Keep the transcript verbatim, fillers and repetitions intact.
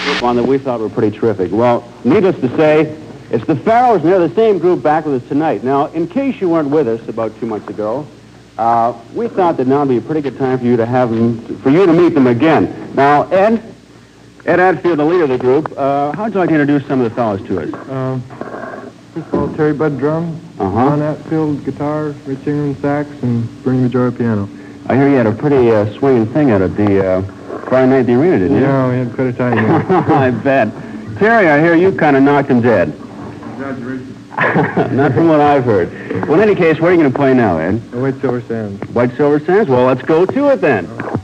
one that we thought were pretty terrific. Well, needless to say, it's the Pharaohs, and they're the same group back with us tonight. Now, in case you weren't with us about two months ago, uh, we thought that now would be a pretty good time for you to have them, for you to meet them again. Now, Ed, Ed Adfield, the leader of the group, uh, how'd you like to introduce some of the fellows to us? Um, first of all, Terry Budd drums, Uh-huh. Ron Atfield guitar, Rich Ingram sax, and Bernie Majora piano. I hear you had a pretty uh, swinging thing out at the uh, Friday night at the arena, didn't you? Yeah, we had quite a time here. I bet. Terry, I hear you kind of knocked him dead. Congratulations. Not from what I've heard. Well, in any case, what are you going to play now, Ed? The White Silver Sands. White Silver Sands? Well, let's go to it then.